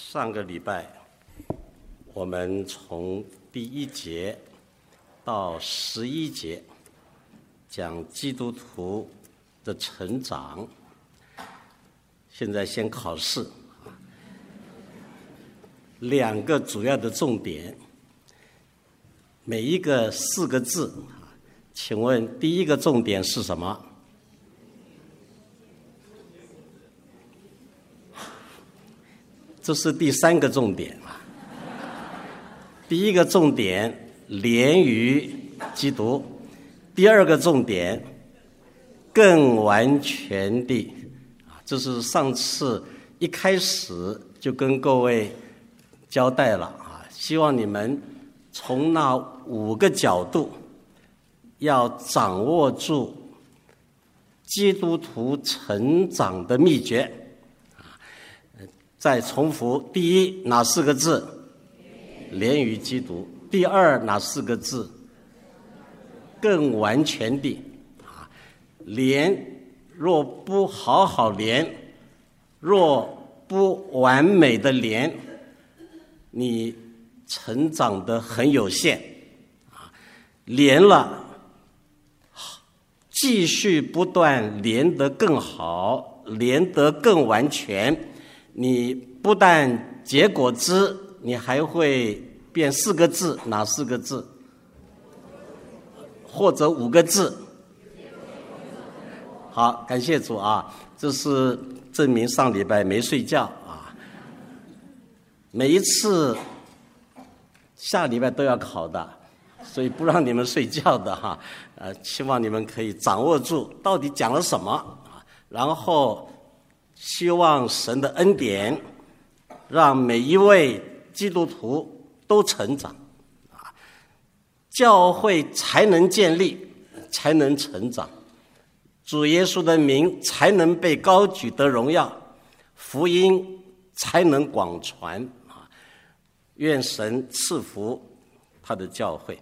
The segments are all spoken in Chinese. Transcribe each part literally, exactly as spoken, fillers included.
上个礼拜，我们从第一节到十一节讲基督徒的成长。现在先考试，两个主要的重点，每一个四个字。请问第一个重点是什么？这是第三个重点。第一个重点连于基督，第二个重点更完全地，这是上次一开始就跟各位交代了啊，希望你们从那五个角度要掌握住基督徒成长的秘诀。再重复，第一哪四个字？连于基督。第二哪四个字？更完全地。连若不好好连，若不完美的连，你成长得很有限。连了，继续不断连得更好，连得更完全，你不但结果子，你还会变四个字。哪四个字？或者五个字。好，感谢主啊！这是证明上礼拜没睡觉啊。每一次下礼拜都要考的，所以不让你们睡觉的哈。呃，希望你们可以掌握住到底讲了什么啊，然后希望神的恩典让每一位基督徒都成长啊，教会才能建立，才能成长。主耶稣的名才能被高举得荣耀，福音才能广传啊！愿神赐福他的教会。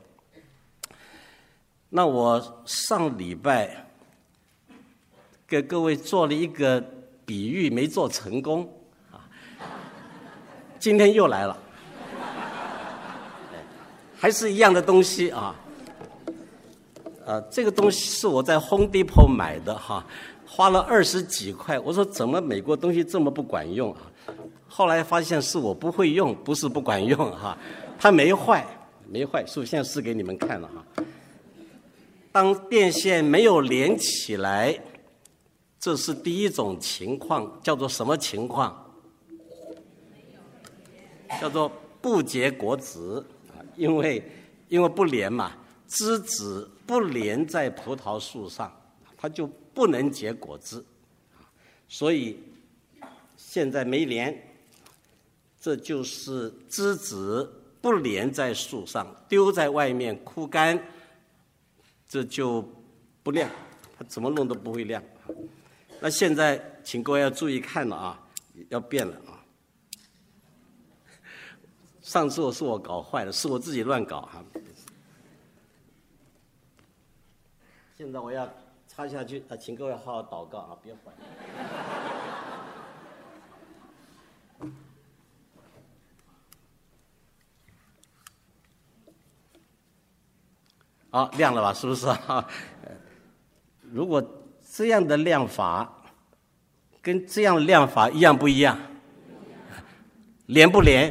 那我上礼拜给各位做了一个比喻，没做成功啊，今天又来了，还是一样的东西啊。呃，这个东西是我在 Home Depot 买的哈，花了二十几块。我说怎么美国东西这么不管用啊？后来发现是我不会用，不是不管用哈，它没坏，没坏，所以现在试给你们看了哈。当电线没有连起来，这是第一种情况，叫做什么情况？叫做不结果子啊，因为因为不连嘛。枝子不连在葡萄树上，它就不能结果子，所以现在没连，这就是枝子不连在树上，丢在外面枯干，这就不亮，它怎么弄都不会亮。那现在请各位要注意看了啊，要变了啊！上次我是我搞坏了，是我自己乱搞哈。现在我要插下去啊，请各位好好祷告啊，别坏。好，亮了吧？是不是啊？如果这样的亮法跟这样的亮法一样不一样？连不连？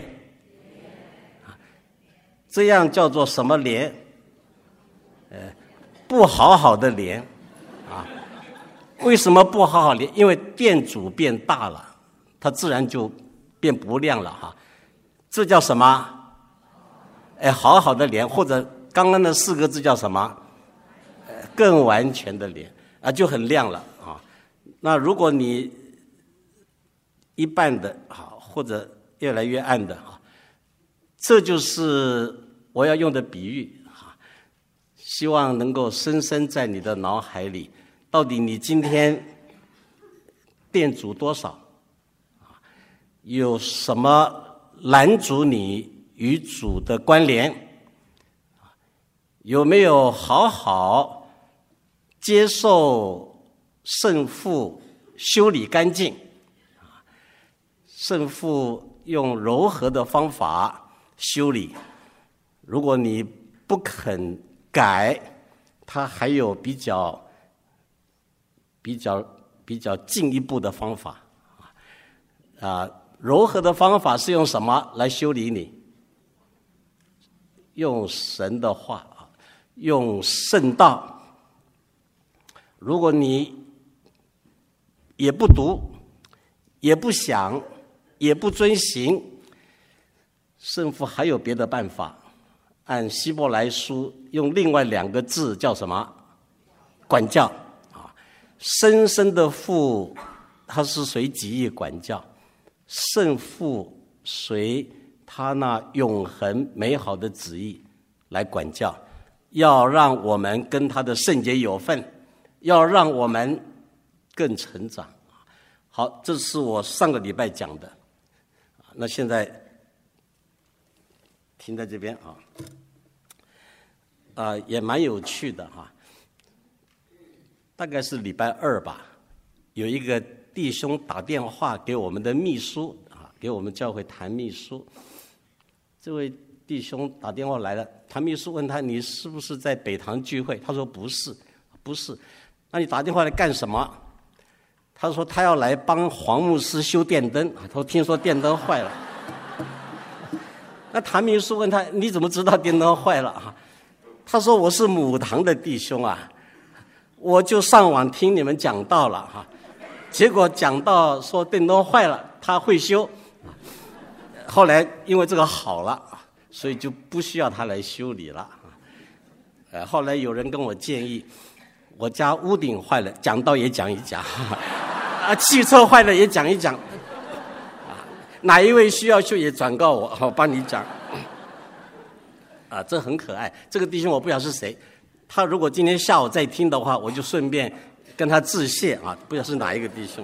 这样叫做什么连？呃。不好好的连啊，为什么不好好连？因为电阻变大了，它自然就变不亮了哈。这叫什么？哎，好好的连，或者刚刚的四个字叫什么？更完全的连啊，就很亮了啊。那如果你一半的好，或者越来越暗的啊，这就是我要用的比喻。希望能够深深在你的脑海里，到底你今天电阻多少？有什么拦阻你与主的关联？有没有好好接受圣父修理干净？圣父用柔和的方法修理。如果你不肯改，他还有比较比较比较进一步的方法啊。柔和的方法是用什么来修理你？用神的话，用圣道。如果你也不读，也不想，也不遵行，圣父还有别的办法。按希伯来书用另外两个字叫什么？管教啊！深深的父，他是随己意管教；圣父随他那永恒美好的旨意来管教，要让我们跟他的圣洁有份，要让我们更成长。好，这是我上个礼拜讲的，那现在停在这边啊。啊、呃，也蛮有趣的哈。大概是礼拜二吧，有一个弟兄打电话给我们的秘书啊，给我们教会谭秘书。这位弟兄打电话来了，谭秘书问他：“你是不是在北堂聚会？”他说：“不是，不是。”那你打电话来干什么？他说：“他要来帮黄牧师修电灯。”他说：“听说电灯坏了。”那谭秘书问他：“你怎么知道电灯坏了？”啊？他说：“我是母堂的弟兄啊，我就上网听你们讲道了哈，结果讲到说电灯坏了，他会修，后来因为这个好了，所以就不需要他来修理了。呃，后来有人跟我建议，我家屋顶坏了，讲道也讲一讲，啊，汽车坏了也讲一讲，啊，哪一位需要修也转告我，我帮你讲。”啊，这很可爱。这个弟兄我不晓得是谁，他如果今天下午再听的话，我就顺便跟他致谢啊，不晓得是哪一个弟兄。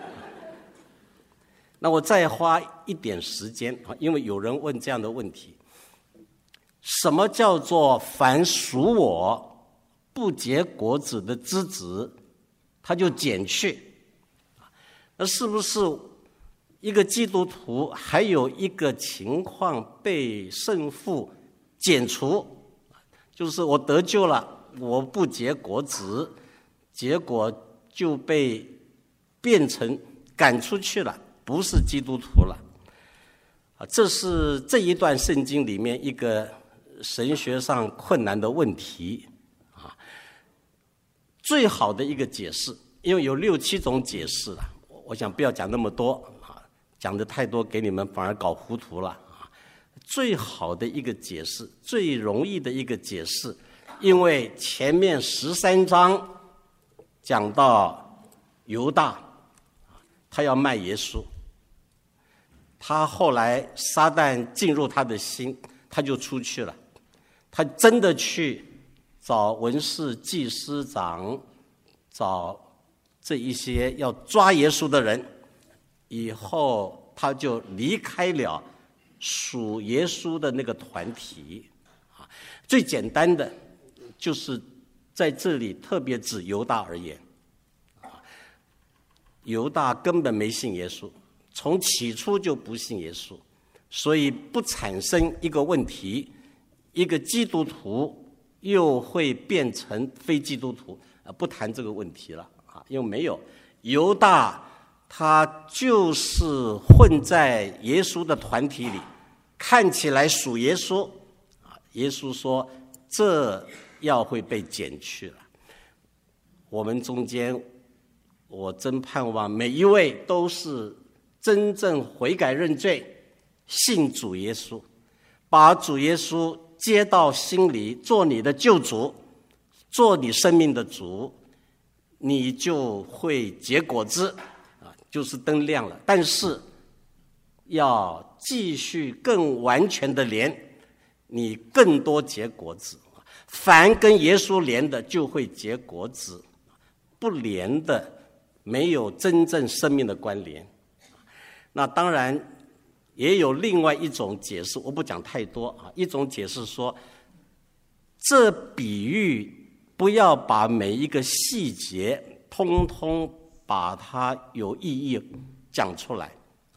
那我再花一点时间啊，因为有人问这样的问题：什么叫做凡属我不结果子的枝子，他就剪去？那是不是一个基督徒还有一个情况被圣父剪除，就是我得救了，我不结果子，结果就被变成赶出去了，不是基督徒了。啊，这是这一段圣经里面一个神学上困难的问题啊。最好的一个解释，因为有六七种解释了，我想不要讲那么多啊，讲的太多给你们反而搞糊涂了。最好的一个解释，最容易的一个解释，因为前面十三章讲到犹大，他要卖耶稣，他后来撒旦进入他的心，他就出去了，他真的去找文士、祭司长，找这一些要抓耶稣的人，以后他就离开了属耶稣的那个团体啊。最简单的就是在这里特别指犹大而言，犹大根本没信耶稣，从起初就不信耶稣，所以不产生一个问题，一个基督徒又会变成非基督徒，不谈这个问题了啊，因为没有犹大，他就是混在耶稣的团体里，看起来属耶稣啊。耶稣说这要会被剪去了。我们中间，我真盼望每一位都是真正悔改认罪，信主耶稣，把主耶稣接到心里，做你的救主，做你生命的主，你就会结果子啊，就是灯亮了。但是要继续更完全的连，你更多结果子。凡跟耶稣连的就会结果子，不连的没有真正生命的关联。那当然也有另外一种解释，我不讲太多啊。一种解释说，这比喻不要把每一个细节通通把它有意义讲出来，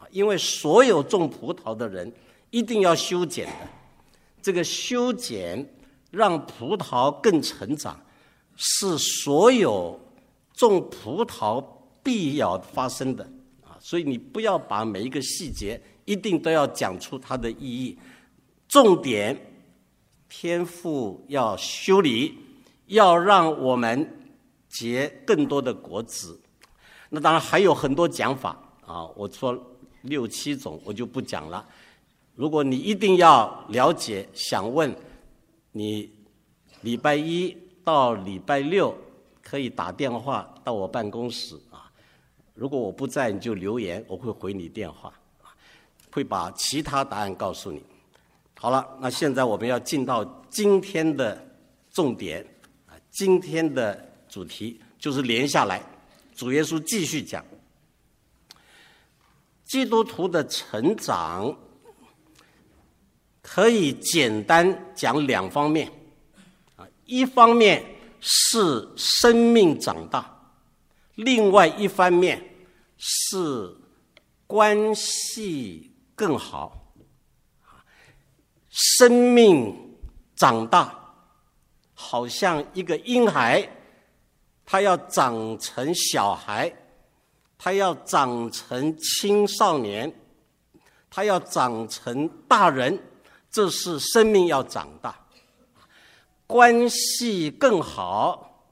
因为所有种葡萄的人一定要修剪的，这个修剪让葡萄更成长，是所有种葡萄必要发生的啊！所以你不要把每一个细节一定都要讲出它的意义，重点天父要修理，要让我们结更多的果子。那当然还有很多讲法啊，我说六七种我就不讲了。如果你一定要了解，想问，你礼拜一到礼拜六可以打电话到我办公室啊。如果我不在，你就留言，我会回你电话，会把其他答案告诉你。好了，那现在我们要进到今天的重点啊，今天的主题就是连下来，主耶稣继续讲基督徒的成长。可以简单讲两方面，一方面是生命长大，另外一方面是关系更好。生命长大好像一个婴孩，他要长成小孩，他要长成青少年，他要长成大人，这是生命要长大。关系更好，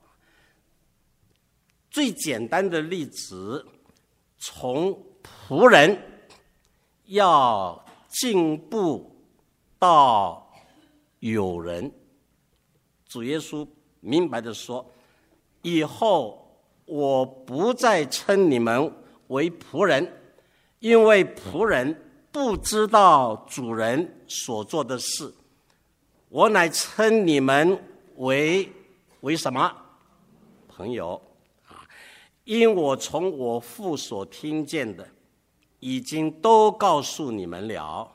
最简单的例子，从仆人要进步到友人。主耶稣明白地说，以后我不再称你们为仆人，因为仆人不知道主人所做的事，我乃称你们为为什么？朋友啊！因我从我父所听见的，已经都告诉你们了。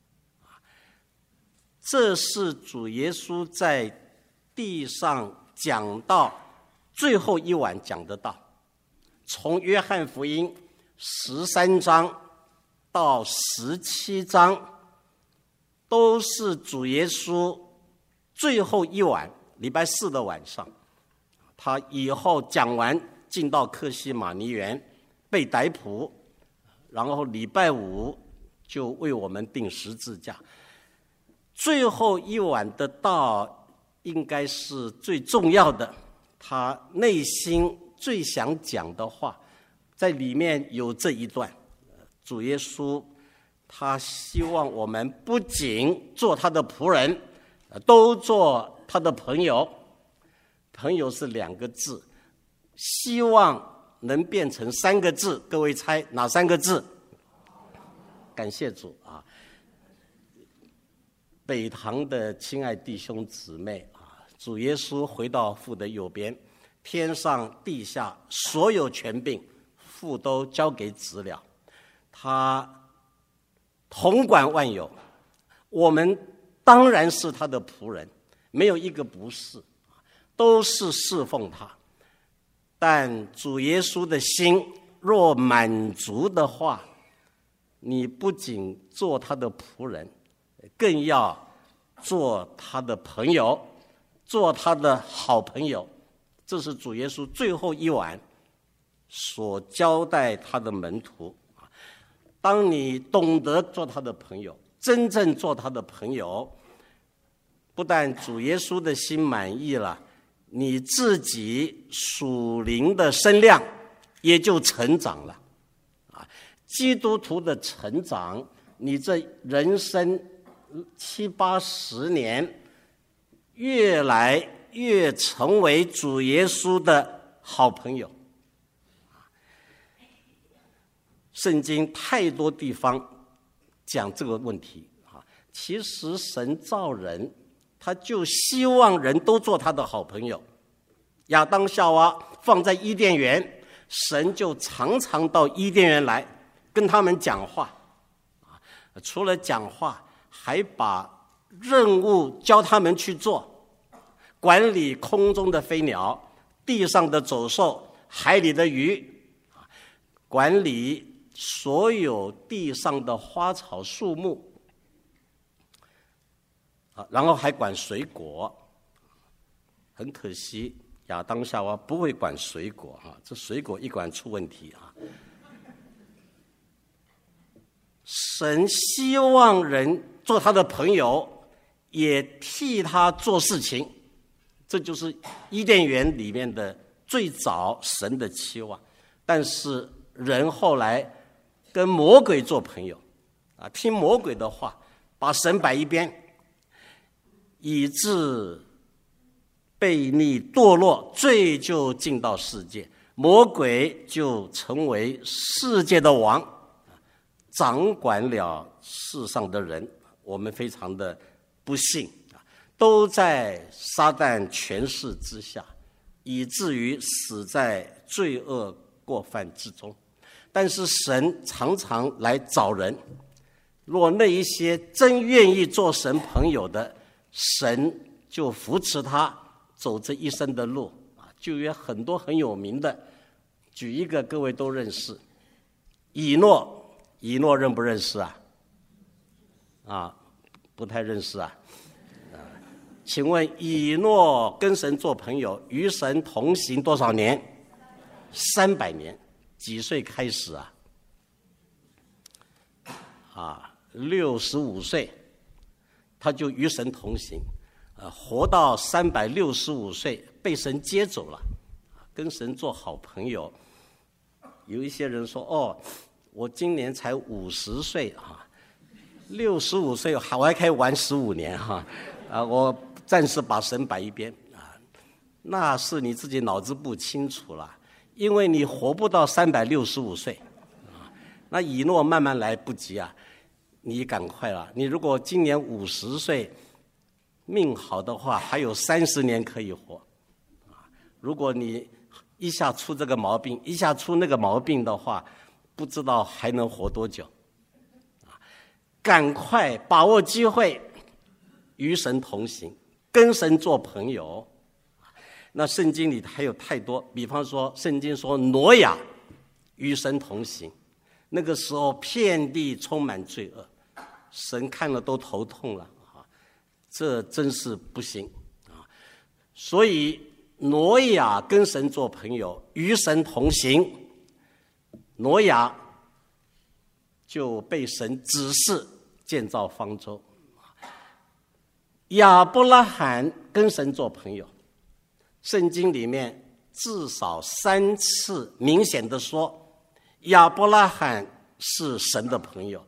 这是主耶稣在地上讲道最后一晚讲的道，从约翰福音十三章到十七章，都是主耶稣最后一晚，礼拜四的晚上，他以后讲完进到客西马尼园被逮捕，然后礼拜五就为我们钉十字架。最后一晚的道应该是最重要的，他内心最想讲的话，在里面有这一段。主耶稣他希望我们不仅做他的仆人，都做他的朋友。朋友是两个字，希望能变成三个字，各位猜哪三个字？感谢主啊！北堂的亲爱弟兄姊妹啊，主耶稣回到父的右边，天上地下所有权柄，父都交给子了。他统管万有，我们当然是他的仆人，没有一个不是，都是侍奉他。但主耶稣的心若满足的话，你不仅做他的仆人，更要做他的朋友，做他的好朋友。这是主耶稣最后一晚所交代他的门徒。当你懂得做他的朋友，真正做他的朋友，不但主耶稣的心满意了，你自己属灵的身量也就成长了。啊，基督徒的成长，你这人生七八十年，越来越成为主耶稣的好朋友。圣经太多地方讲这个问题啊，其实神造人，他就希望人都做他的好朋友。亚当夏娃放在伊甸园，神就常常到伊甸园来跟他们讲话，除了讲话，还把任务教他们去做，管理空中的飞鸟，地上的走兽，海里的鱼，管理所有地上的花草树木，啊，然后还管水果。很可惜，亚当夏娃不会管水果啊，这水果一管出问题啊。神希望人做他的朋友，也替他做事情，这就是伊甸园里面的最早神的期望。但是人后来跟魔鬼做朋友，啊，听魔鬼的话，把神摆一边，以致悖逆堕落，罪就进到世界，魔鬼就成为世界的王，掌管了世上的人。我们非常的不幸，都在撒旦权势之下，以至于死在罪恶过犯之中。但是神常常来找人，若那一些真愿意做神朋友的，神就扶持他走这一生的路啊。就有很多很有名的，举一个各位都认识，以诺。以诺认不认识啊？啊，不太认识啊。啊，请问以诺跟神做朋友，与神同行多少年？三百年。几岁开始啊？啊，六十五岁，他就与神同行，呃，活到三百六十五岁，被神接走了，跟神做好朋友。有一些人说，哦。我今年才五十岁哈，六十五岁我还可以玩十五年哈，啊，我暂时把神摆一边啊，那是你自己脑子不清楚了，因为你活不到三百六十五岁啊。那以诺慢慢来不急啊，你赶快了。你如果今年五十岁，命好的话，还有三十年可以活啊。如果你一下出这个毛病，一下出那个毛病的话，不知道还能活多久，赶快把握机会，与神同行，跟神做朋友。那圣经里还有太多，比方说圣经说挪亚与神同行，那个时候遍地充满罪恶，神看了都头痛了啊，这真是不行啊。所以挪亚跟神做朋友，与神同行。挪亚就被神指示建造方舟，亚伯拉罕跟神做朋友，圣经里面至少三次明显的说亚伯拉罕是神的朋友。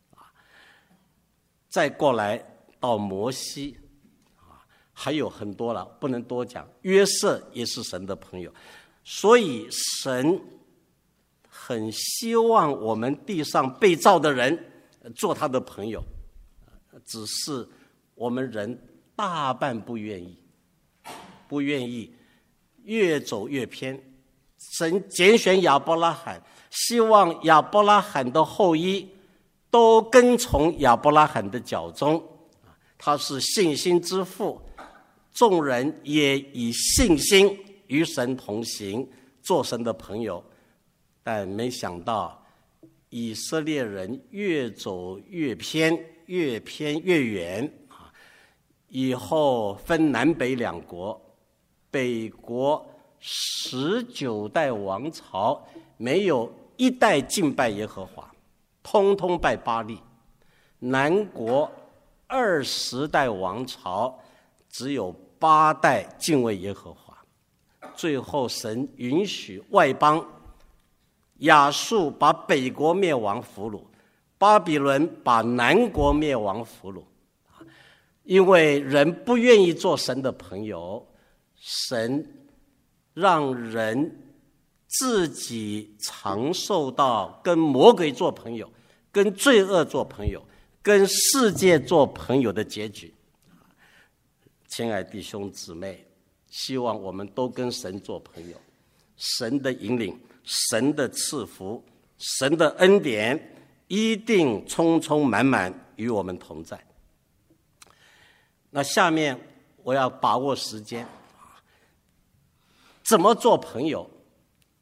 再过来到摩西，还有很多了，不能多讲。约瑟也是神的朋友，所以神很希望我们地上被造的人做他的朋友，只是我们人大半不愿意，不愿意，越走越偏。神拣选亚伯拉罕，希望亚伯拉罕的后裔都跟从亚伯拉罕的脚踪，他是信心之父，众人也以信心与神同行，做神的朋友。但没想到以色列人越走越偏，越偏越远啊！以后分南北两国，北国十九代王朝没有一代敬拜耶和华，通通拜巴力；南国二十代王朝只有八代敬畏耶和华。最后神允许外邦亚述把北国灭亡俘虏，巴比伦把南国灭亡俘虏。因为人不愿意做神的朋友，神让人自己尝受到跟魔鬼做朋友，跟罪恶做朋友，跟世界做朋友的结局。亲爱弟兄姊妹，希望我们都跟神做朋友，神的引领，神的赐福，神的恩典一定充充满满与我们同在。那下面我要把握时间，怎么做朋友？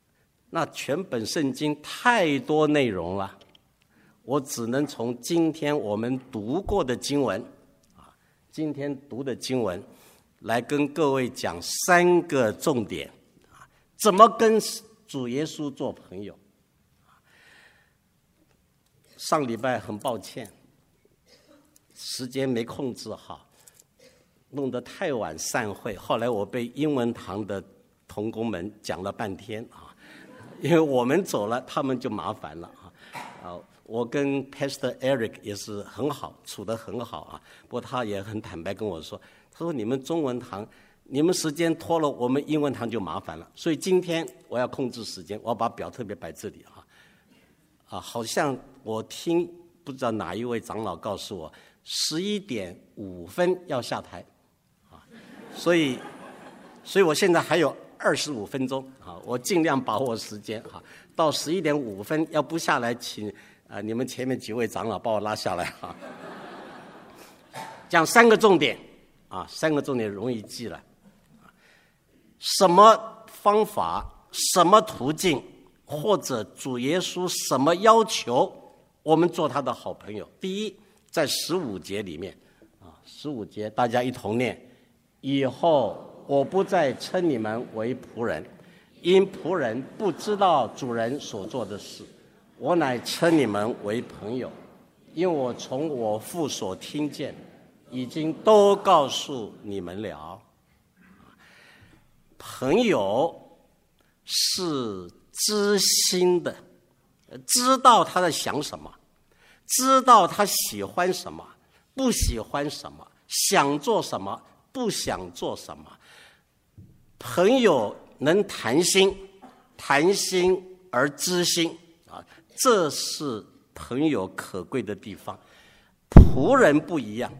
那全本圣经太多内容了，我只能从今天我们读过的经文啊，今天读的经文来跟各位讲三个重点啊，怎么跟主耶稣做朋友。上礼拜很抱歉，时间没控制好，弄得太晚散会，后来我被英文堂的同工们讲了半天啊，因为我们走了，他们就麻烦了啊。啊，我跟 Pastor Eric 也是很好，处得很好啊。不过他也很坦白跟我说，他说你们中文堂，你们时间拖了，我们英文堂就麻烦了。所以今天我要控制时间，我要把表特别摆这里啊。啊，好像我听不知道哪一位长老告诉我，十一点五分要下台，啊，所以，所以我现在还有二十五分钟啊，我尽量把握时间啊，到十一点五分要不下来，请啊你们前面几位长老把我拉下来啊。讲三个重点啊，三个重点容易记了，什么方法，什么途径？或者主耶稣什么要求我们做他的好朋友？第一，在十五节里面啊，十五节大家一同念：以后我不再称你们为仆人，因仆人不知道主人所做的事；我乃称你们为朋友，因我从我父所听见，已经都告诉你们了。朋友是知心的，知道他在想什么，知道他喜欢什么，不喜欢什么，想做什么，不想做什么。朋友能谈心，谈心而知心啊，这是朋友可贵的地方。仆人不一样，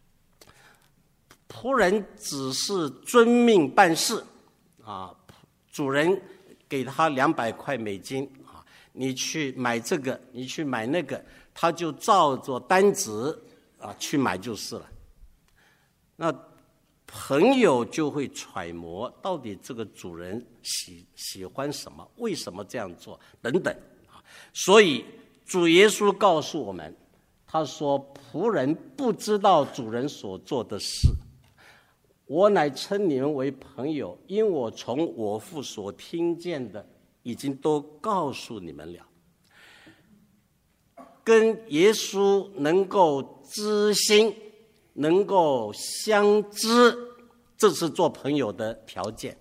仆人只是遵命办事啊，主人给他两百块美金啊，你去买这个，你去买那个，他就照着单子啊去买就是了。那朋友就会揣摩到底这个主人喜喜欢什么，为什么这样做等等啊。所以主耶稣告诉我们，他说仆人不知道主人所做的事。我乃称你们为朋友，因我从我父所听见的，已经都告诉你们了。跟耶稣能够知心，能够相知，这是做朋友的条件。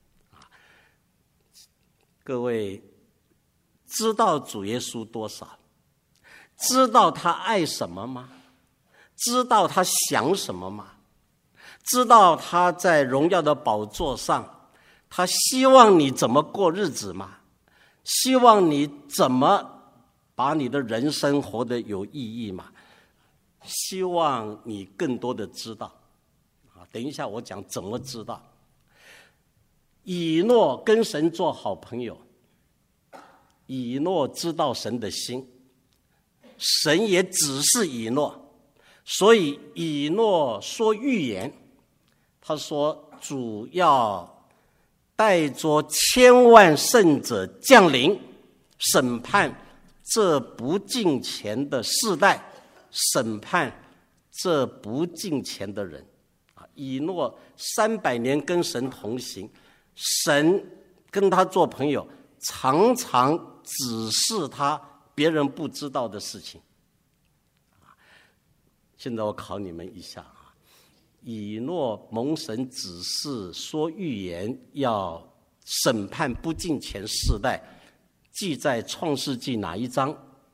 各位知道主耶稣多少？知道他爱什么吗？知道他想什么吗？知道他在荣耀的宝座上，他希望你怎么过日子吗？希望你怎么把你的人生活得有意义吗？希望你更多的知道啊！等一下我讲怎么知道。以诺跟神做好朋友，以诺知道神的心，神也指示以诺，所以以诺说预言。他说主要带着千万圣者降临，审判这不敬虔的世代，审判这不敬虔的人。以诺三百年跟神同行，神跟他做朋友，常常指示他别人不知道的事情。现在我考你们一下，以诺蒙神指示说预言要审判不敬虔世代，记在创世纪哪一章？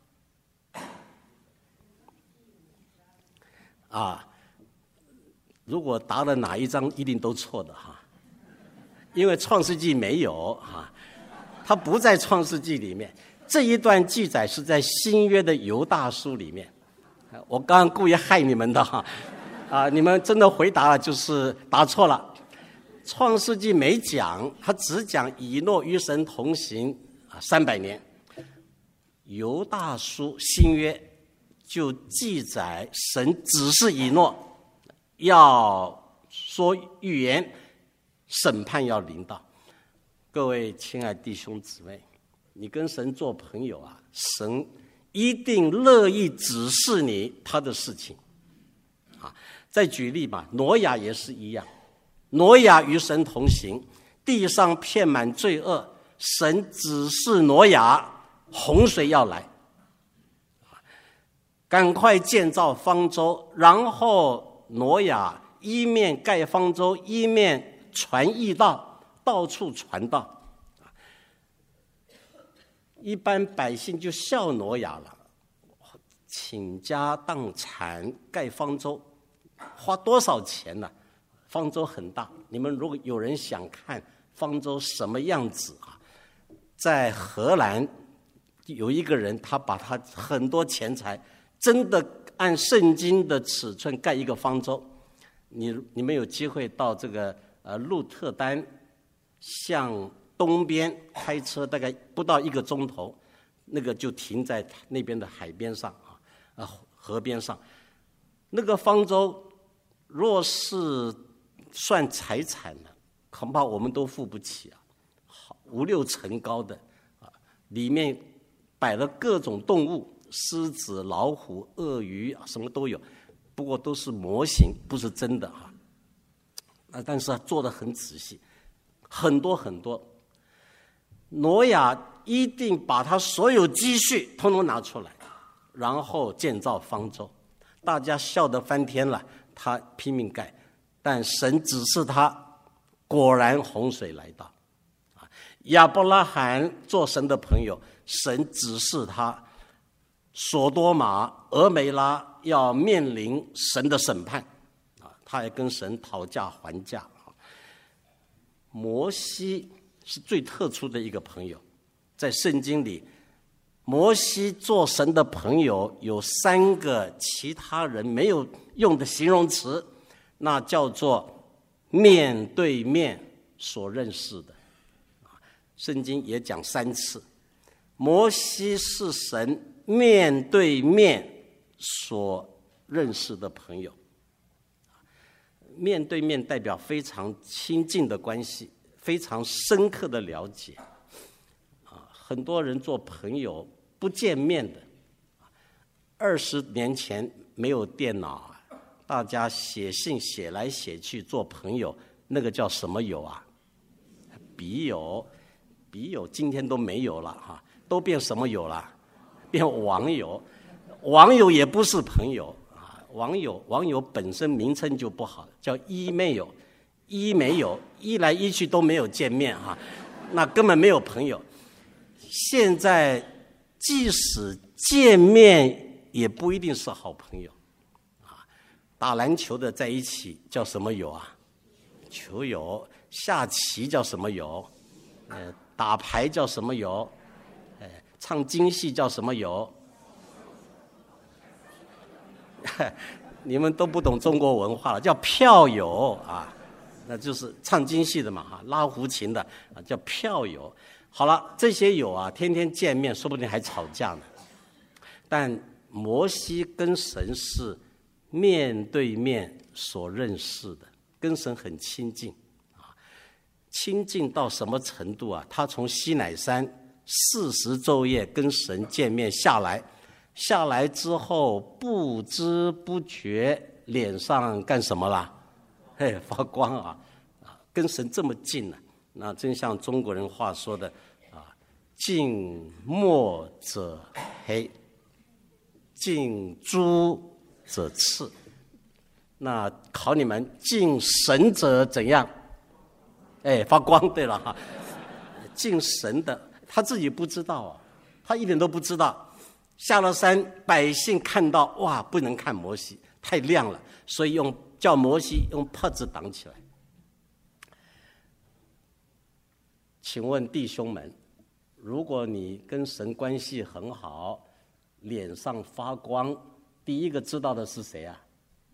啊，如果答了哪一章一定都错的哈，因为创世纪没有哈，它不在创世纪里面。这一段记载是在新约的犹大书里面。我刚刚故意害你们的哈。啊，你们真的回答了，就是答错了。创世纪没讲，他只讲以诺与神同行啊三百年。犹大书新约就记载神指示以诺要说预言，审判要临到。各位亲爱弟兄姊妹， 你跟神做朋友啊，神一定乐意指示你他的事情。啊，再举例吧，挪亚也是一样，挪亚与神同行，地上遍满罪恶，神指示挪亚洪水要来，赶快建造方舟，然后挪亚一面盖方舟，一面传义道，到处传道。一般百姓就笑挪亚了，倾家荡产盖方舟，花多少钱呢、啊？方舟很大，你们如果有人想看方舟什么样子啊，在荷兰有一个人，他把他很多钱财真的按圣经的尺寸盖一个方舟。你你们有机会到这个呃鹿特丹向东边开车，大概不到一个钟头，那个就停在那边的海边上啊，呃河边上。那个方舟若是算财产呢，恐怕我们都付不起啊，五六层高的啊，里面摆了各种动物，狮子、老虎、鳄鱼，什么都有。不过都是模型，不是真的哈。啊，但是做得很仔细，很多很多。挪亚一定把他所有积蓄通通拿出来，然后建造方舟。大家笑得翻天了，他拼命盖，但神指示他，果然洪水来到。啊，亚伯拉罕做神的朋友，神指示他，所多玛、俄梅拉要面临神的审判，啊，他也跟神讨价还价。摩西是最特殊的一个朋友，在圣经里，摩西做神的朋友有三个其他人没有用的形容词，那叫做面对面所认识的。圣经也讲三次，摩西是神面对面所认识的朋友。面对面代表非常亲近的关系，非常深刻的了解。啊，很多人做朋友不见面的。二十年前没有电脑，大家写信写来写去做朋友，那个叫什么友啊？笔友，笔友今天都没有了哈，都变什么友了？变网友，网友也不是朋友。网友网友本身名称就不好，叫一没有，一没有，一来一去都没有见面哈，那根本没有朋友。现在即使见面，也不一定是好朋友啊。打篮球的在一起叫什么友啊？球友。下棋叫什么友？呃，打牌叫什么友？呃，唱京戏叫什么友？你们都不懂中国文化了，叫票友啊，那就是唱京戏的嘛，哈，拉胡琴的啊，叫票友。好了，这些友啊，天天见面，说不定还吵架呢。但摩西跟神是面对面所认识的，跟神很亲近啊，亲近到什么程度啊？他从西乃山四十昼夜跟神见面下来。下来之后不知不觉脸上干什么啦？嘿，发光啊！啊，跟神这么近呢、啊，那真像中国人话说的啊，近墨者黑，近朱者赤。那考你们，近神者怎样？哎，发光。对了哈，近神的他自己不知道啊，他一点都不知道。下了山，百姓看到哇，不能看摩西，太亮了，所以用叫摩西用帕子挡起来。请问弟兄们，如果你跟神关系很好，脸上发光，第一个知道的是谁啊？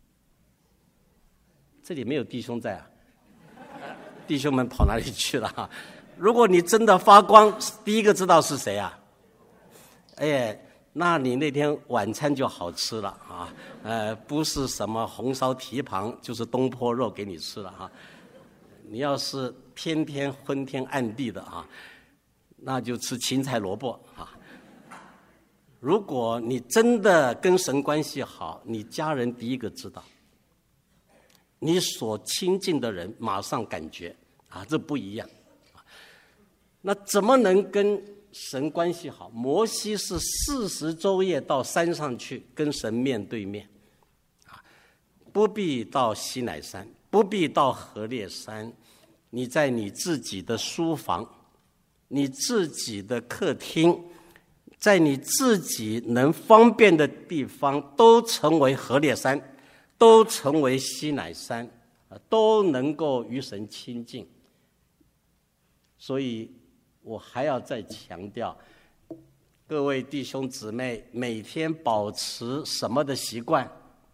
这里没有弟兄在啊，弟兄们跑哪里去了？如果你真的发光，第一个知道是谁啊？哎。那你那天晚餐就好吃了啊，呃，不是什么红烧蹄膀，就是东坡肉给你吃了哈。你要是天天昏天暗地的啊， 那就吃芹菜萝卜啊。如果你真的跟神关系好，你家人第一个知道，你所亲近的人马上感觉啊，这不一样。那怎么能跟神关系好？摩西是四十昼夜到山上去跟神面对面，啊，不必到西乃山，不必到何烈山，你在你自己的书房，你自己的客厅，在你自己能方便的地方，都成为何烈山，都成为西乃山，都能够与神亲近。所以我还要再强调，各位弟兄姊妹，每天保持什么的习惯？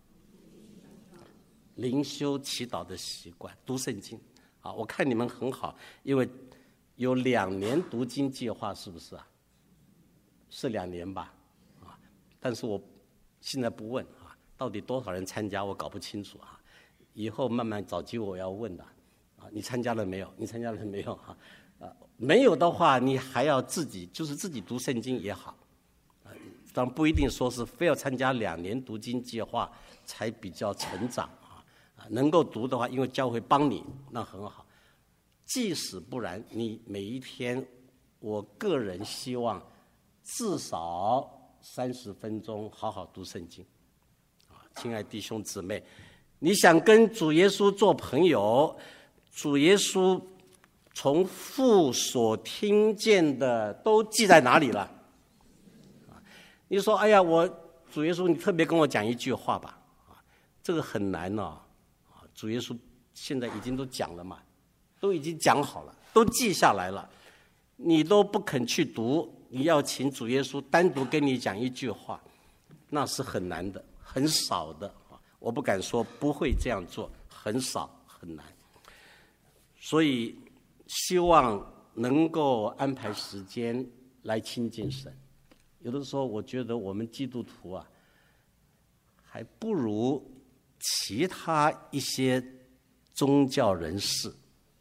灵修祈祷的习惯，读圣经啊！我看你们很好，因为有两年读经计划，是不是啊？是两年吧，啊！但是我现在不问啊，到底多少人参加，我搞不清楚啊。以后慢慢找机会我要问的啊，你参加了没有？你参加了没有啊？啊，没有的话，你还要自己就是自己读圣经也好，啊，当然不一定说是非要参加两年读经计划才比较成长啊，啊，能够读的话，因为教会帮你，那很好。即使不然，你每一天，我个人希望至少三十分钟好好读圣经，啊，亲爱弟兄姊妹，你想跟主耶稣做朋友，主耶稣从父所听见的都记在哪里了？你说，哎呀，我主耶稣，你特别跟我讲一句话吧，啊，这个很难哦，啊，主耶稣现在已经都讲了嘛，都已经讲好了，都记下来了，你都不肯去读，你要请主耶稣单独跟你讲一句话，那是很难的，很少的，我不敢说不会这样做，很少很难，所以希望能够安排时间来亲近神。有的时候我觉得我们基督徒啊，还不如其他一些宗教人士。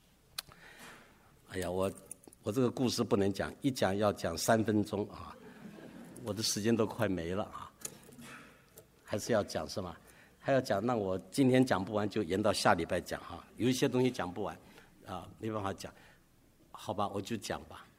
哎呀，我我这个故事不能讲，一讲要讲三分钟啊，我的时间都快没了啊，还是要讲是吗？还要讲，那我今天讲不完就延到下礼拜讲哈，有一些东西讲不完啊，没办法讲，好吧，我就讲吧。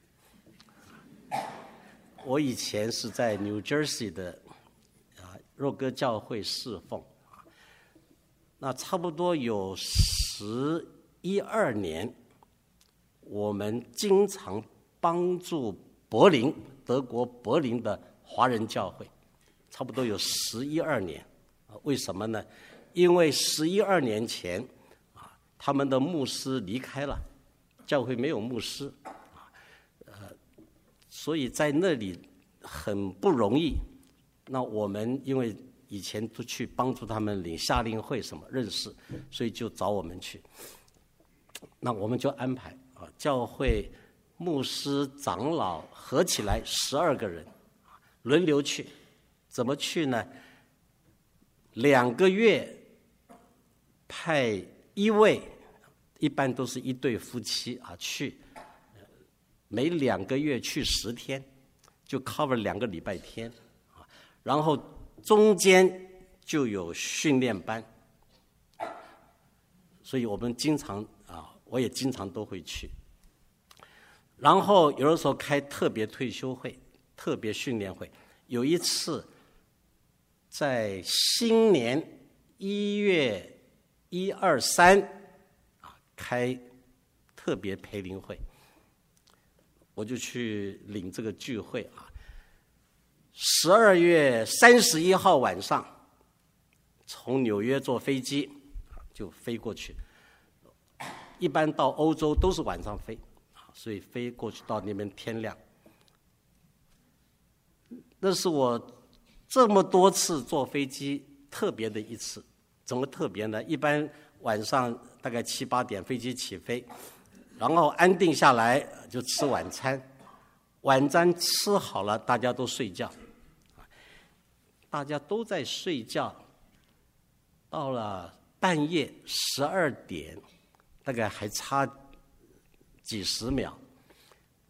我以前是在 New Jersey 的啊若歌教会侍奉啊，那差不多有十一二年，我们经常帮助柏林德国柏林的华人教会，差不多有十一二年啊。为什么呢？因为十一二年前啊，他们的牧师离开了，教会没有牧师啊，呃，所以在那里很不容易。那我们因为以前都去帮助他们领夏令会什么认识，所以就找我们去。那我们就安排啊，教会牧师长老合起来十二个人，轮流去。怎么去呢？两个月派一位，一般都是一对夫妻啊去，每两个月去十天，就 cover 两个礼拜天啊，然后中间就有训练班，所以我们经常啊，我也经常都会去。然后有的时候开特别退休会、特别训练会，有一次在新年一月一二三啊开特别培灵会，我就去领这个聚会啊。十二月三十一号晚上，从纽约坐飞机就飞过去。一般到欧洲都是晚上飞，所以飞过去到那边天亮。那是我这么多次坐飞机特别的一次。怎么特别呢？一般晚上大概七八点飞机起飞，然后安定下来就吃晚餐，晚餐吃好了大家都睡觉，大家都在睡觉，到了半夜十二点，大概还差几十秒，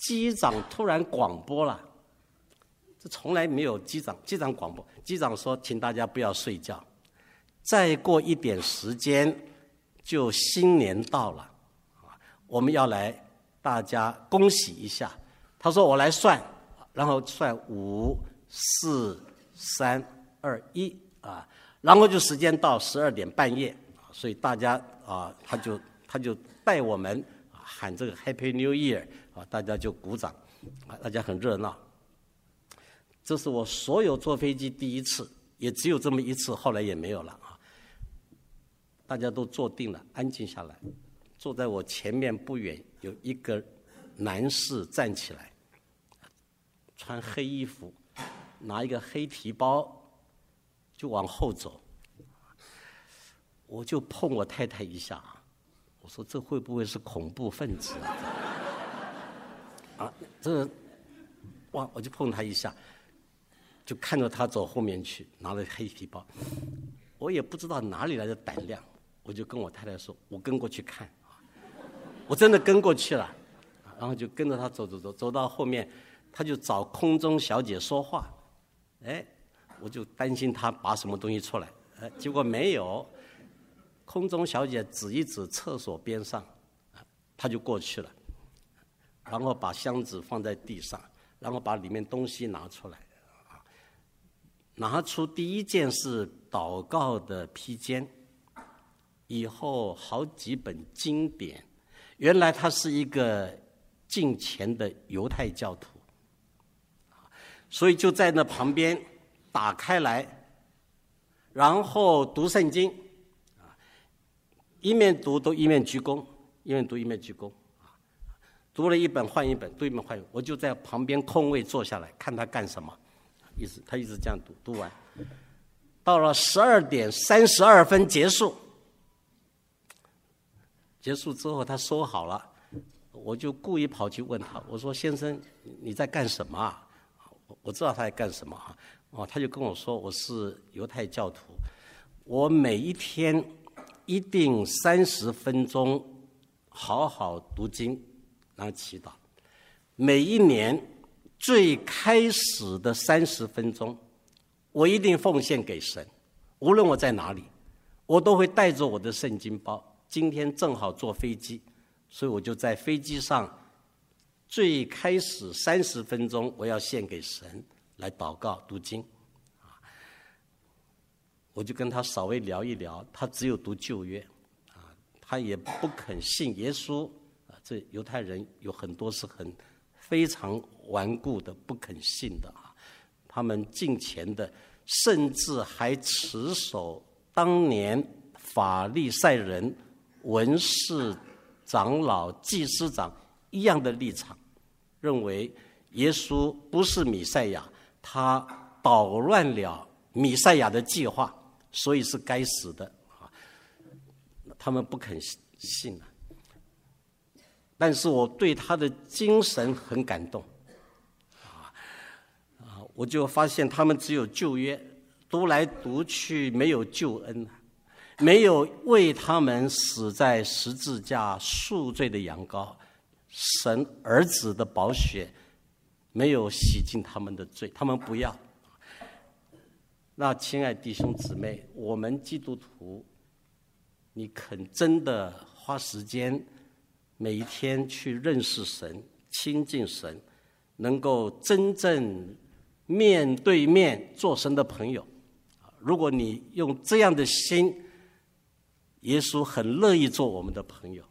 机长突然广播了，这从来没有机长机长广播。机长说：“请大家不要睡觉，再过一点时间就新年到了，我们要来大家恭喜一下。”他说：“我来算，然后算五、四、三、二、一啊，然后就时间到十二点半夜，所以大家啊，他就他就带我们喊这个 Happy New Year 啊，大家就鼓掌，啊，大家很热闹。这是我所有坐飞机第一次，也只有这么一次，后来也没有了啊。大家都坐定了，安静下来。坐在我前面不远有一个男士站起来，穿黑衣服，拿一个黑提包，就往后走。我就碰我太太一下，我说这会不会是恐怖分子啊？啊，这个，哇！我就碰他一下。就看着他走后面去，拿了黑皮包，我也不知道哪里来的胆量，我就跟我太太说：“我跟过去看。”我真的跟过去了，然后就跟着他走走走，走到后面，他就找空中小姐说话，哎，我就担心他拔什么东西出来，哎，结果没有，空中小姐指一指厕所边上，他就过去了，然后把箱子放在地上，然后把里面东西拿出来。拿出第一件是祷告的披肩，以后好几本经典。原来他是一个敬虔的犹太教徒，所以就在那旁边打开来，然后读圣经，一面读都一面鞠躬，一面读一面鞠躬，读了一本换一本，读一本换一本，我就在旁边空位坐下来看他干什么。一直他一直这样读，读完，到了十二点三十二分结束。结束之后，他收好了，我就故意跑去问他，我说：“先生，你在干什么啊？”我知道他在干什么啊，哦，他就跟我说：“我是犹太教徒，我每一天一定三十分钟好好读经，然后祈祷，每一年。”最开始的三十分钟，我一定奉献给神，无论我在哪里，我都会带着我的圣经包。今天正好坐飞机，所以我就在飞机上，最开始三十分钟我要献给神，来祷告读经。我就跟他稍微聊一聊，他只有读旧约，啊，他也不肯信耶稣。啊，这犹太人有很多是很。非常顽固的，不肯信的啊！他们敬虔的，甚至还持守当年法利赛人、文士、长老、祭司长一样的立场，认为耶稣不是弥赛亚，他捣乱了弥赛亚的计划，所以是该死的啊！他们不肯信啊。但是我对他的精神很感动，啊啊！我就发现他们只有旧约，读来读去没有救恩，没有为他们死在十字架赎罪的羊羔，神儿子的宝血没有洗净他们的罪，他们不要。那亲爱弟兄姊妹，我们基督徒，你肯真的花时间？每一天去认识神、亲近神，能够真正面对面做神的朋友。如果你用这样的心，耶稣很乐意做我们的朋友。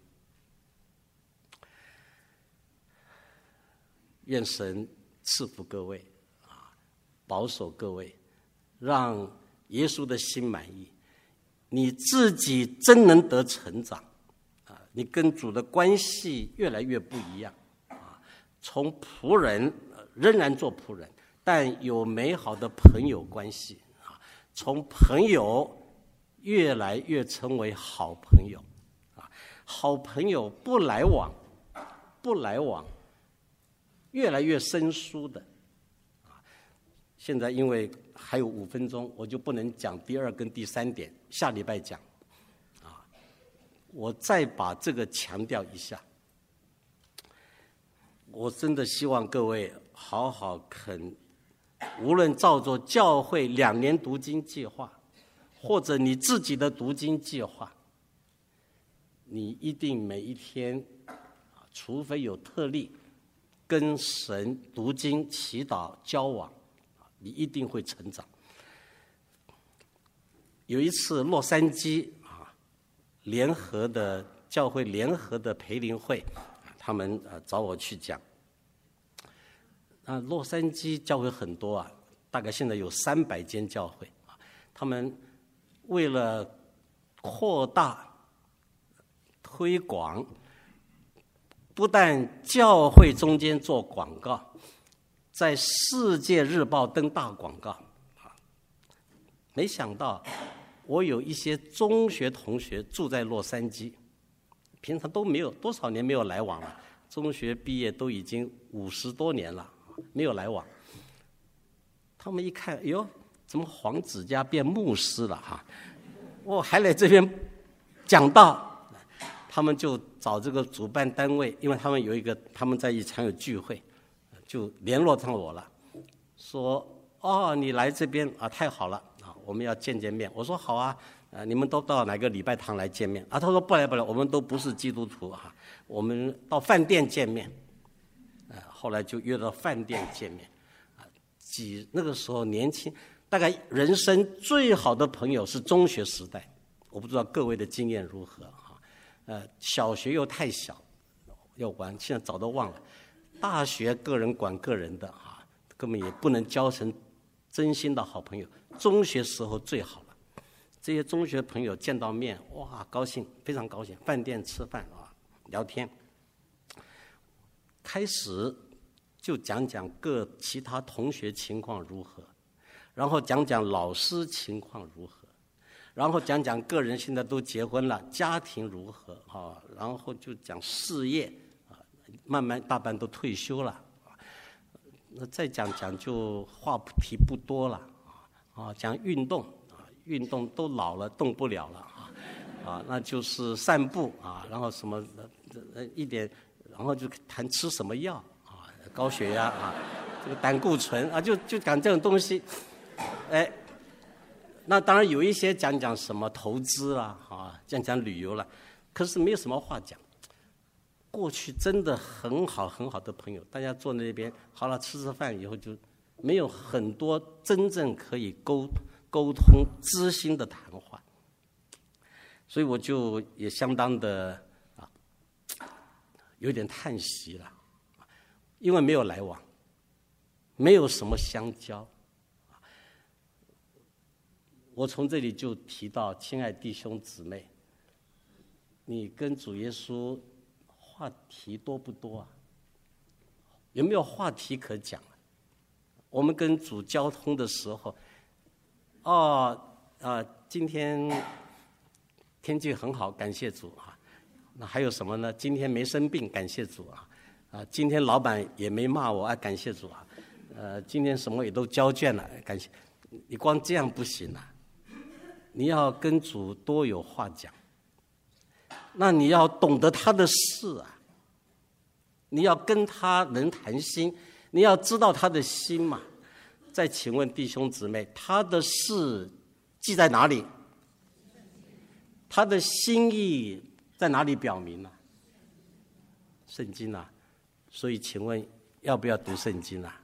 愿神赐福各位，保守各位，让耶稣的心满意，你自己真能得成长。你跟主的关系越来越不一样，啊，从仆人仍然做仆人，但有美好的朋友关系，啊，从朋友越来越成为好朋友，啊，好朋友不来往，不来往，越来越生疏的，啊，现在因为还有五分钟，我就不能讲第二跟第三点，下礼拜讲。我再把这个强调一下， 我真的希望各位好好肯，无论照做教会两年读经计划，或者你自己的读经计划，你一定每一天，除非有特例，跟神读经、祈祷、交往，你一定会成长。有一次洛杉矶啊，联合的教会联合的培灵会，他们呃找我去讲。那洛杉矶教会很多啊，大概现在有三百间教会啊，他们为了扩大推广，不但教会中间做广告，在世界日报登大广告啊。没想到我有一些中学同学住在洛杉矶，平常都没有多少年没有来往了，中学毕业都已经五十多年了，没有来往。他们一看，哎呦，怎么黄子嘉变牧师了哈？我还来这边讲道，他们就找这个主办单位，因为他们有一个他们在一场有聚会，就联络上我了，说哦，你来这边啊，太好了啊，我们要见见面。我说好啊，呃，你们都到哪个礼拜堂来见面啊？他说不来不来，我们都不是基督徒啊，我们到饭店见面。呃，后来就约到饭店见面，啊，几那个时候年轻，大概人生最好的朋友是中学时代，我不知道各位的经验如何哈，呃，小学又太小，要玩，现在早都忘了。大学个人管个人的啊，根本也不能交成真心的好朋友。中学时候最好了，这些中学朋友见到面，哇，高兴，非常高兴，饭店吃饭啊，聊天。开始就讲讲各其他同学情况如何，然后讲讲老师情况如何，然后讲讲个人现在都结婚了，家庭如何啊，然后就讲事业啊，慢慢大半都退休了啊，那再讲讲就话题不多了啊，啊，讲运动啊，运动都老了动不了了啊，啊，那就是散步啊，然后什么呃一点。然后就谈吃什么药啊，高血压啊，这个胆固醇啊，就就讲这种东西，哎，那当然有一些讲讲什么投资啦，啊，讲讲旅游了，可是没有什么话讲。过去真的很好很好的朋友，大家坐那边好了，吃吃饭以后就没有很多真正可以沟沟通知心的谈话，所以我就也相当的。有点叹息了，因为没有来往，没有什么相交。我从这里就提到，亲爱弟兄姊妹，你跟主耶稣话题多不多啊？有没有话题可讲啊？我们跟主交通的时候，哦，啊，今天天气很好，感谢主啊。那还有什么呢？今天没生病，感谢主啊！啊，今天老板也没骂我，啊，感谢主啊！呃，今天什么也都交卷了，感谢。你光这样不行啊！你要跟主多有话讲。那你要懂得他的事啊，你要跟他能谈心，你要知道他的心嘛。再请问弟兄姊妹，他的事记在哪里？他的心意在哪里表明呢、啊？圣经啊，所以请问要不要读圣经啊？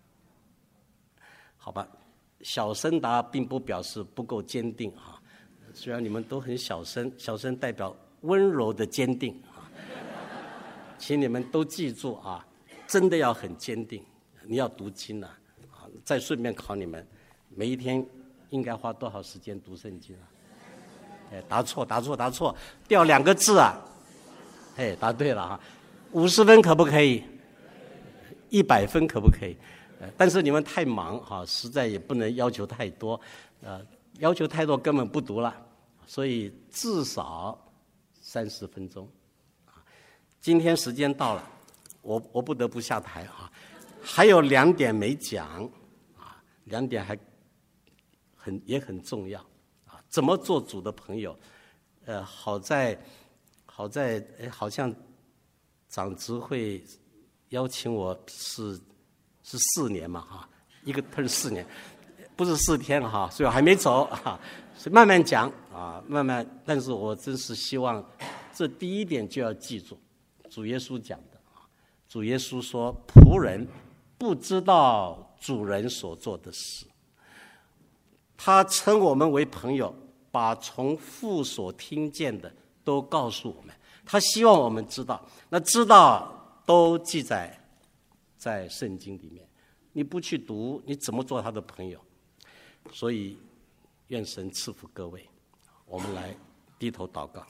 好吧，小声答并不表示不够坚定啊。虽然你们都很小声，小声代表温柔的坚定啊。请你们都记住啊，真的要很坚定。你要读经啊，啊，再顺便考你们，每一天应该花多少时间读圣经啊？哎，答错，答错，答错，掉两个字啊！哎，答对了哈，五十分可不可以？一百分可不可以？呃，但是你们太忙哈，实在也不能要求太多，呃，要求太多根本不读了，所以至少三十分钟。啊，今天时间到了，我我不得不下台哈，还有两点没讲，啊，两点还很也很重要。怎么做主的朋友？呃，好在，好在，哎，好像长执会邀请我是是四年嘛哈，一个他是四年，不是四天哈，所以我还没走啊，所以慢慢讲啊，慢慢。但是我真是希望，这第一点就要记住，主耶稣讲的啊，主耶稣说仆人不知道主人所做的事，他称我们为朋友，把从父所听见的都告诉我们，他希望我们知道，那知道都记载在圣经里面，你不去读，你怎么做他的朋友？所以愿神赐福各位，我们来低头祷告。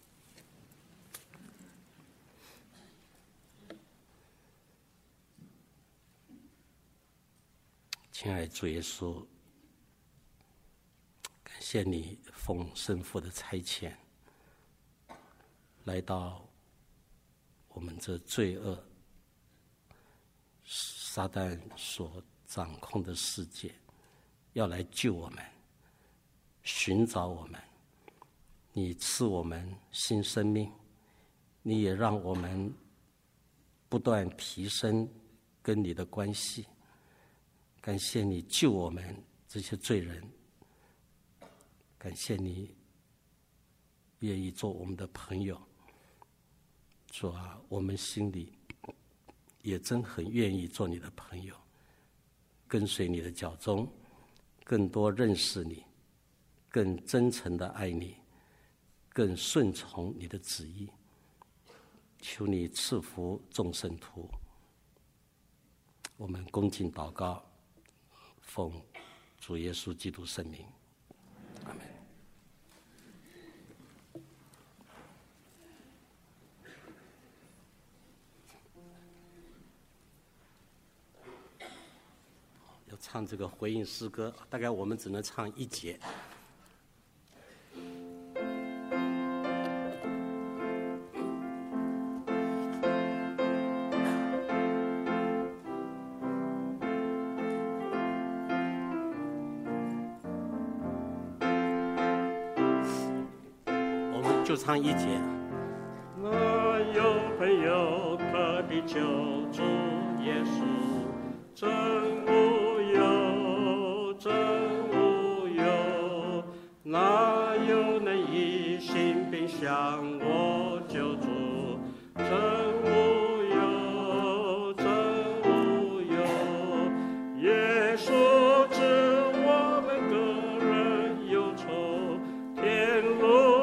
亲爱的主耶稣，感谢你奉圣父的差遣，来到我们这罪恶撒旦所掌控的世界，要来救我们，寻找我们。你赐我们新生命，你也让我们不断提升跟你的关系。感谢你救我们这些罪人，感谢你愿意做我们的朋友。主啊，我们心里也真很愿意做你的朋友，跟随你的脚踪，更多认识你，更真诚的爱你，更顺从你的旨意。求你赐福众圣徒。我们恭敬祷告，奉主耶稣基督圣名，阿们。要唱这个回应诗歌，大概我们只能唱一节。就唱一节。 那有朋友可比救主耶稣，真无有，真无有。哪有能一心并向我救主？真无有，真无有。耶稣知我们个人忧愁，天路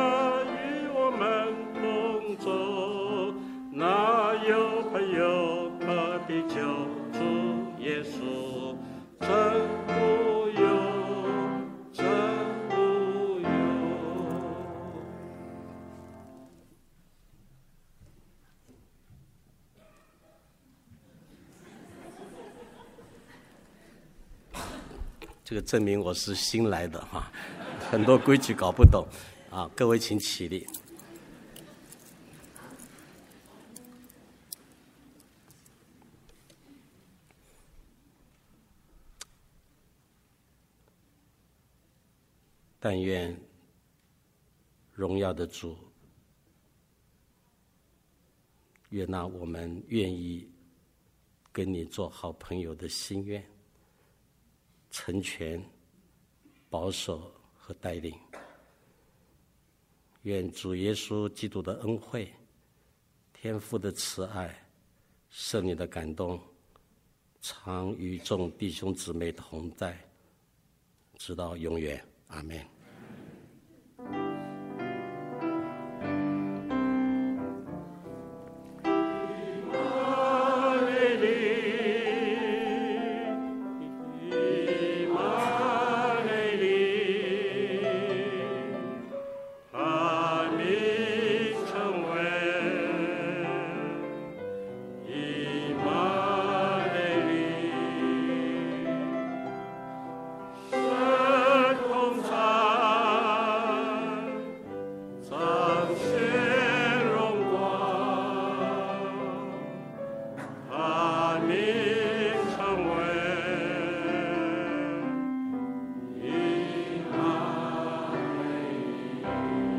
哪有朋友可比救主耶稣？真无有，真无有。 这个证明我是新来的哈，很多规矩搞不懂啊！各位请起立。但愿荣耀的主悦纳我们愿意跟你做好朋友的心愿，成全、保守和带领。愿主耶稣基督的恩惠、天父的慈爱、圣灵的感动，常与众弟兄姊妹同在，直到永远。阿们。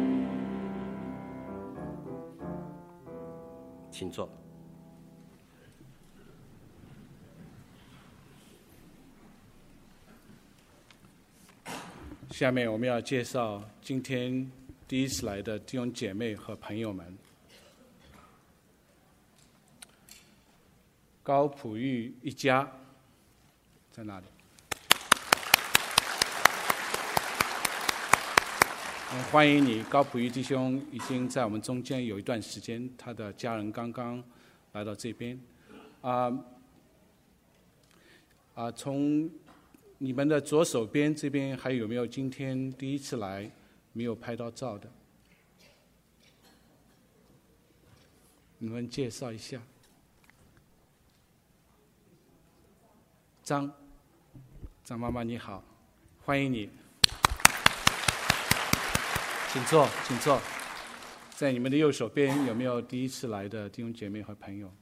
请坐。 下面我们要介绍今天第一次来的弟兄姐妹和朋友们。高普玉一家在哪里？嗯、欢迎你，高普玉弟兄已经在我们中间有一段时间，他的家人刚刚来到这边。啊啊，从你们的左手边这边还有没有今天第一次来没有拍到照的？你们介绍一下。张，张妈妈你好，欢迎你，请坐，请坐。在你们的右手边有没有第一次来的弟兄姐妹和朋友？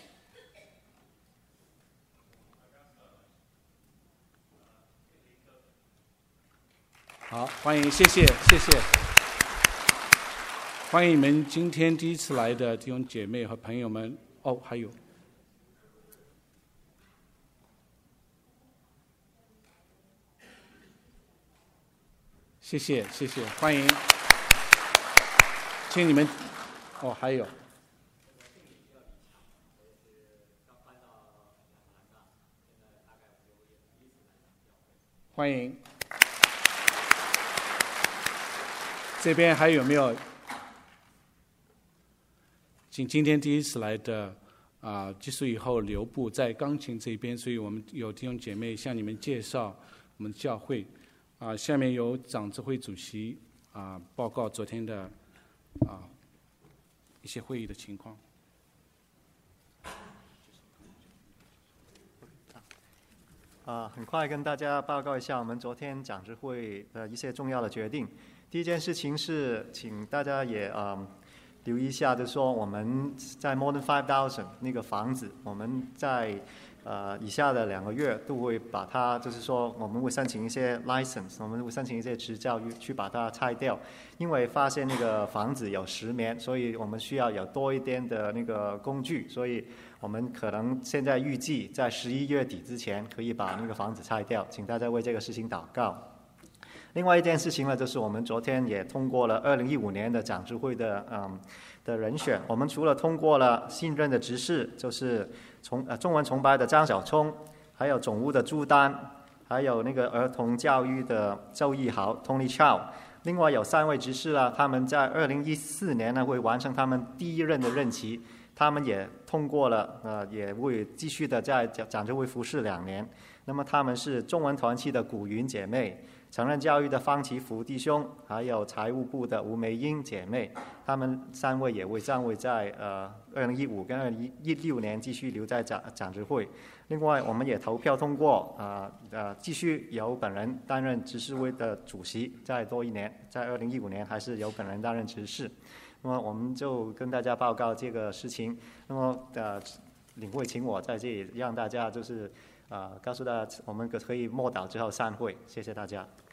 好，欢迎，谢谢，谢谢。欢迎你们今天第一次来的弟兄姐妹和朋友们。哦，还有，谢谢，谢谢，欢迎。请你们，哦，还有。欢迎。这边还有没有？请今天第一次来的啊，结束以后留步在钢琴这边，所以我们有弟兄姐妹向你们介绍我们教会。啊，下面由长执会主席啊报告昨天的啊一些会议的情况。 啊，很快跟大家报告一下我们昨天长执会的一些重要的决定。第一件事情是，请大家也啊、呃、留意一下，就是说我们在 Modern Five Thousand 那个房子，我们在呃以下的两个月都会把它，就是说我们会申请一些 license， 我们会申请一些执照去把它拆掉，因为发现那个房子有石棉，所以我们需要有多一点的那个工具，所以我们可能现在预计在十一月底之前可以把那个房子拆掉，请大家为这个事情祷告。另外一件事情呢，就是我们昨天也通过了二零一五年的长执会的嗯的人选。我们除了通过了新任的执事，就是从呃中文崇拜的张小聪，还有总务的朱丹，还有那个儿童教育的周义豪 Tony Chow。另外有三位执事啊，他们在二零一四年呢会完成他们第一任的任期，他们也通过了，呃，也会继续的在长执会服侍两年。那么他们是中文团契的古云姐妹，成人教育的方祈福弟兄，还有财务部的吴梅英姐妹，他们三位也会暂会在呃二零一五跟二零一六年继续留在长长执会。另外，我们也投票通过，啊 呃, 呃继续由本人担任执事会的主席，再多一年，在二零一五年还是由本人担任执事。那么我们就跟大家报告这个事情。那么呃，领会请我在这里让大家就是。啊、呃，告诉大家，我们可以默祷之后散会，谢谢大家。